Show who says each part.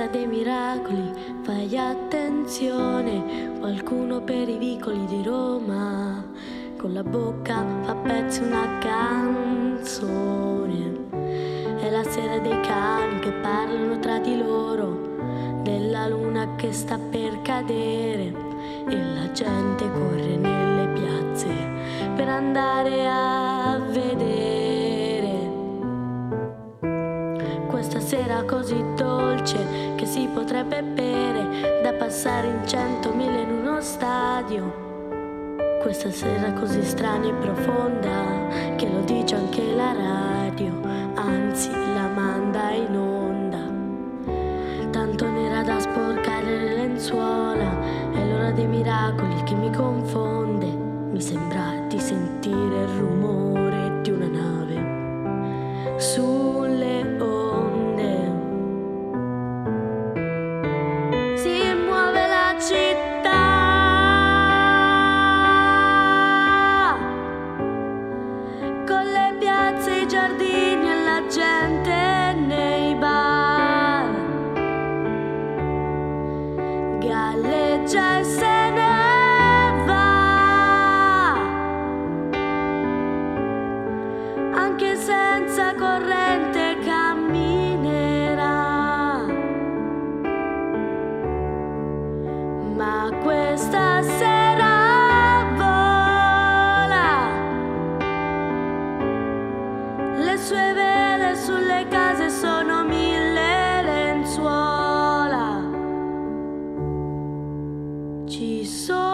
Speaker 1: sera dei miracoli, fai attenzione, qualcuno per i vicoli di Roma, con la bocca fa pezzi una canzone. È la sera dei cani che parlano tra di loro, della luna che sta per cadere, e la gente corre nelle piazze per andare a vedere. Questa sera così dolce che si potrebbe bere, da passare in 100.000 in uno stadio. Questa sera così strana e profonda che lo dice anche la radio, anzi la manda in onda. Tanto nera da sporcare le lenzuola, è l'ora dei miracoli che mi confonde. Mi sembra di sentire il rumore di una nave sulle onde. Si muove la città, con le piazze, i giardini e la gente nei bar. Galleggia e se ne va, anche senza corrente camminerà. Ma questa sera vola, le sue vele sulle case sono 1000 lenzuola. Ci sono